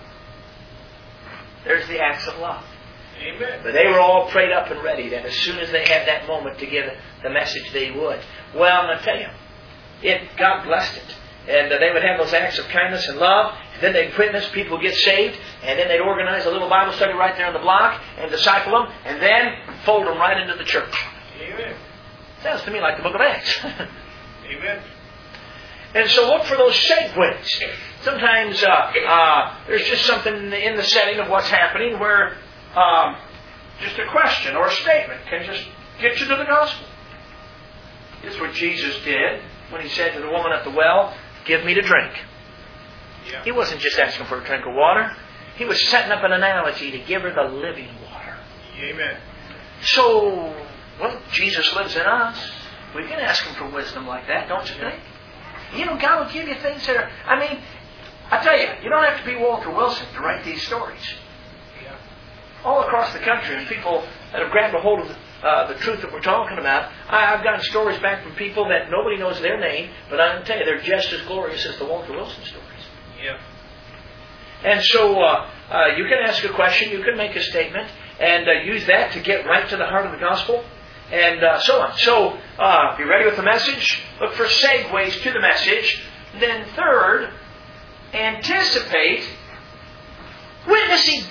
There's the acts of love. Amen. But they were all prayed up and ready that as soon as they had that moment to give the message, they would. Well, I'm going to tell you, it, God blessed it. And uh, they would have those acts of kindness and love. And then they'd witness, people would get saved. And then they'd organize a little Bible study right there on the block and disciple them. And then fold them right into the church. Amen. Sounds to me like the book of Acts. Amen. And so look for those segues. Sometimes uh, uh, there's just something in the setting of what's happening where um, just a question or a statement can just get you to the gospel. This is what Jesus did when He said to the woman at the well, give me to drink. Yeah. He wasn't just asking for a drink of water. He was setting up an analogy to give her the living water. Amen. So, well, Jesus lives in us. We can ask Him for wisdom like that, don't you think? You know, God will give you things that are... I mean, I tell you, you don't have to be Walter Wilson to write these stories. Yeah. All across the country, and people that have grabbed a hold of the, uh, the truth that we're talking about, I, I've gotten stories back from people that nobody knows their name, but I can tell you, they're just as glorious as the Walter Wilson stories. Yeah. And so, uh, uh, you can ask a question, you can make a statement, and uh, use that to get right to the heart of the gospel. And uh, so on. So, uh, be ready with the message. Look for segues to the message. Then third, anticipate witnessing.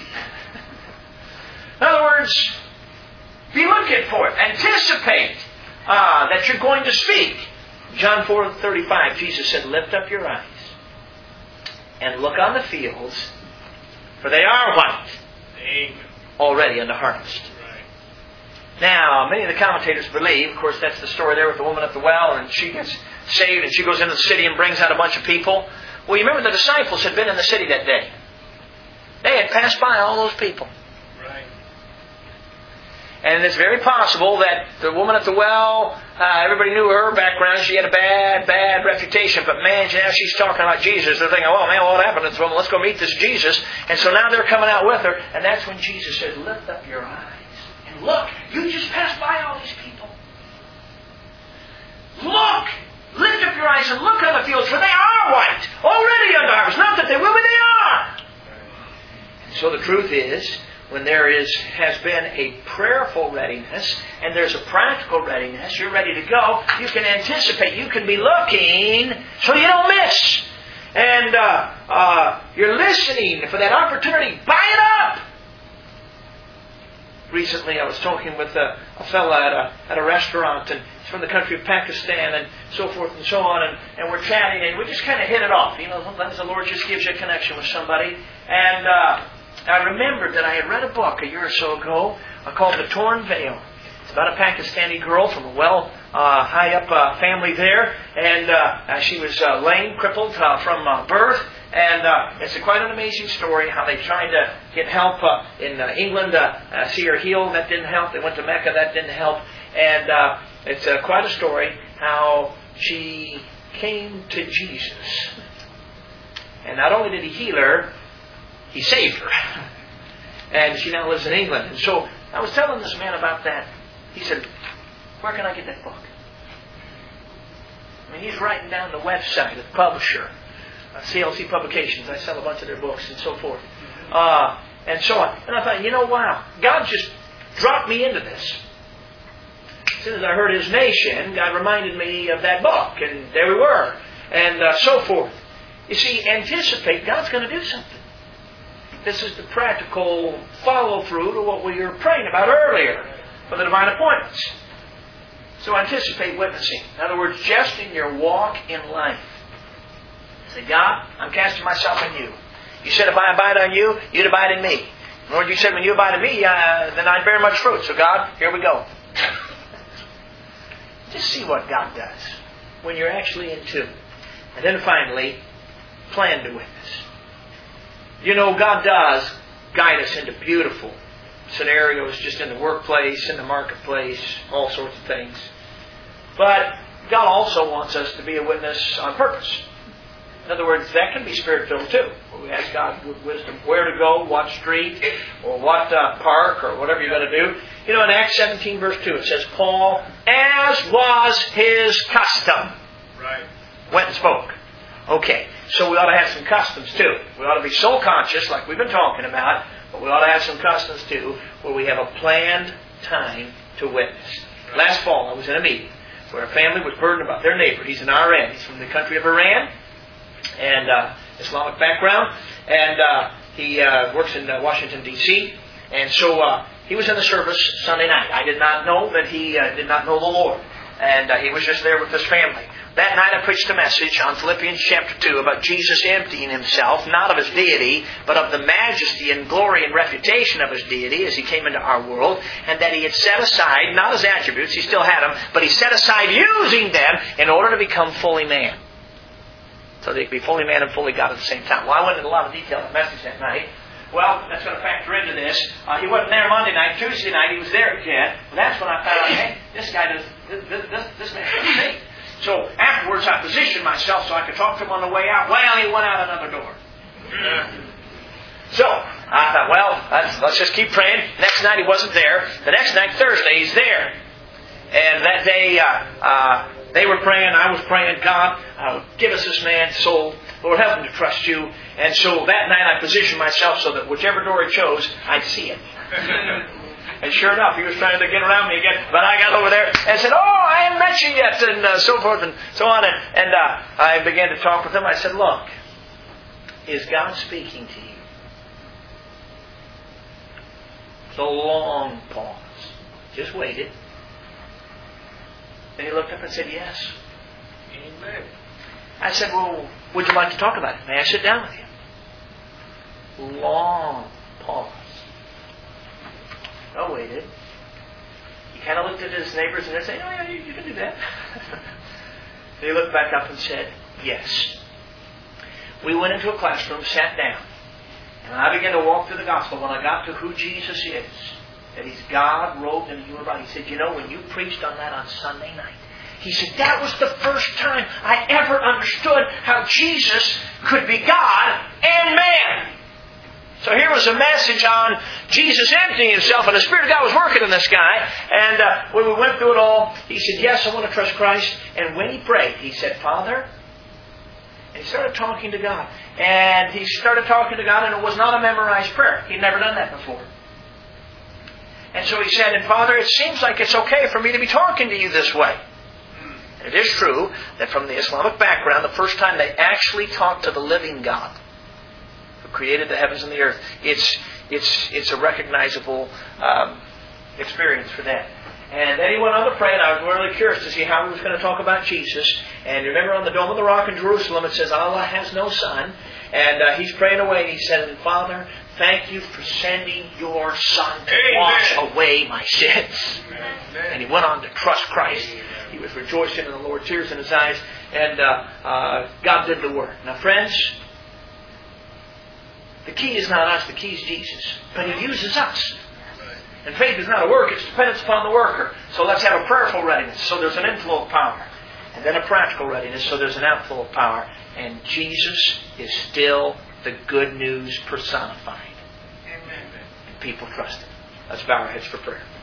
In other words, be looking for it. Anticipate uh, that you're going to speak. John four thirty-five, Jesus said, lift up your eyes and look on the fields, for they are white, Amen. already unto harvest. Now, many of the commentators believe, of course, that's the story there with the woman at the well, and she gets saved, and she goes into the city and brings out a bunch of people. Well, you remember the disciples had been in the city that day. They had passed by all those people. Right. And it's very possible that the woman at the well, uh, everybody knew her background. She had a bad, bad reputation. But man, now she's talking about Jesus. They're thinking, oh man, what happened to this woman? Let's go meet this Jesus. And so now they're coming out with her. And that's when Jesus said, lift up your eyes. Look, you just passed by all these people. Look! Lift up your eyes and look on the fields, for they are white, already unto harvest. Not that they will, but they are. And so the truth is, when there is has been a prayerful readiness, and there's a practical readiness, you're ready to go, you can anticipate, you can be looking, so you don't miss. And uh, uh, you're listening for that opportunity. Buy it up! Recently, I was talking with a, a fellow at a, at a restaurant, and he's from the country of Pakistan, and so forth and so on, and, and we're chatting, and we just kind of hit it off. You know, sometimes the Lord just gives you a connection with somebody. And uh, I remembered that I had read a book a year or so ago uh, called The Torn Veil. It's about a Pakistani girl from a well, uh, high-up uh, family there, and uh, she was uh, lame, crippled uh, from uh, birth. And uh, it's a quite an amazing story how they tried to get help uh, in uh, England, uh, uh, see her healed. That didn't help. They went to Mecca. That didn't help. And uh, it's uh, quite a story how she came to Jesus. And not only did He heal her, He saved her. And she now lives in England. And so I was telling this man about that. He said, where can I get that book? I mean, he's writing down the website of the publisher. Uh, C L C Publications. I sell a bunch of their books and so forth. Uh, and so on. And I thought, you know, wow. God just dropped me into this. As soon as I heard His nation, God reminded me of that book. And there we were. And uh, so forth. You see, anticipate God's going to do something. This is the practical follow-through to what we were praying about earlier for the divine appointments. So anticipate witnessing. In other words, just in your walk in life. Say, God, I'm casting myself on you. You said if I abide on you, you'd abide in me. Lord, you said when you abide in me, uh, then I'd bear much fruit. So God, here we go. Just see what God does when you're actually in tune. And then finally, plan to witness. You know, God does guide us into beautiful scenarios just in the workplace, in the marketplace, all sorts of things. But God also wants us to be a witness on purpose. In other words, that can be Spirit-filled too. Where we ask God with wisdom where to go, what street, or what uh, park, or whatever you're going to do. You know, in Acts seventeen verse two, it says, Paul, as was his custom, Right. went and spoke. Okay, so we ought to have some customs too. We ought to be soul conscious, like we've been talking about, but we ought to have some customs too, where we have a planned time to witness. Last fall, I was in a meeting where a family was burdened about their neighbor. He's an R N. He's from the country of Iran, and uh, Islamic background, and uh, he uh, works in uh, Washington, D C, and so uh, he was in the service Sunday night. I did not know that he uh, did not know the Lord, and uh, he was just there with his family. That night I preached a message on Philippians chapter two about Jesus emptying Himself, not of His deity, but of the majesty and glory and reputation of His deity as He came into our world, and that He had set aside, not His attributes, He still had them, but He set aside using them in order to become fully man. So that He could be fully man and fully God at the same time. Well, I went into a lot of detail in the message that night. Well, that's going to factor into this. Uh, he wasn't there Monday night. Tuesday night, he was there again. Well, that's when I found out, hey, this guy does, this, this, this man doesn't see. So afterwards, I positioned myself so I could talk to him on the way out. Well, he went out another door. So I thought, well, let's, let's just keep praying. Next night, he wasn't there. The next night, Thursday, he's there. And that day, uh, uh, they were praying. I was praying, God, uh, give us this man's soul. Lord, help him to trust you. And so that night, I positioned myself so that whichever door he chose, I'd see it. And sure enough, he was trying to get around me again. But I got over there and said, oh, I haven't met you yet, and uh, so forth and so on. And, and uh, I began to talk with him. I said, look, is God speaking to you? It's a long pause. Just waited. Then he looked up and said, yes. Amen. I said, well, would you like to talk about it? May I sit down with you? Long pause. I waited. He kind of looked at his neighbors and they said, oh, yeah, you, you can do that. He looked back up and said, yes. We went into a classroom, sat down, and I began to walk through the gospel. When I got to who Jesus is, that He's God robed in a human body, he said, you know, when you preached on that on Sunday night, he said, that was the first time I ever understood how Jesus could be God and man. So here was a message on Jesus emptying Himself, and the Spirit of God was working in this guy. And uh, when we went through it all, he said, yes, I want to trust Christ. And when he prayed, he said, Father. And he started talking to God. And he started talking to God, and it was not a memorized prayer. He'd never done that before. And so he said, and Father, it seems like it's okay for me to be talking to you this way. And it is true that from the Islamic background, the first time they actually talked to the living God, created the heavens and the earth, it's it's it's a recognizable um, experience for them. And then he went on to pray, and I was really curious to see how he was going to talk about Jesus. And remember, on the Dome of the Rock in Jerusalem, it says Allah has no son. And uh, he's praying away, and he said, Father, thank you for sending your Son to Amen. Wash away my sins. Amen. And he went on to trust Christ. He was rejoicing in the Lord, tears in his eyes, and uh, uh, God did the work. Now, friends, the key is not us, the key is Jesus. But He uses us. And faith is not a work, it's dependence upon the worker. So let's have a prayerful readiness, so there's an inflow of power. And then a practical readiness, so there's an outflow of power. And Jesus is still the good news personified. Amen. And people trust Him. Let's bow our heads for prayer.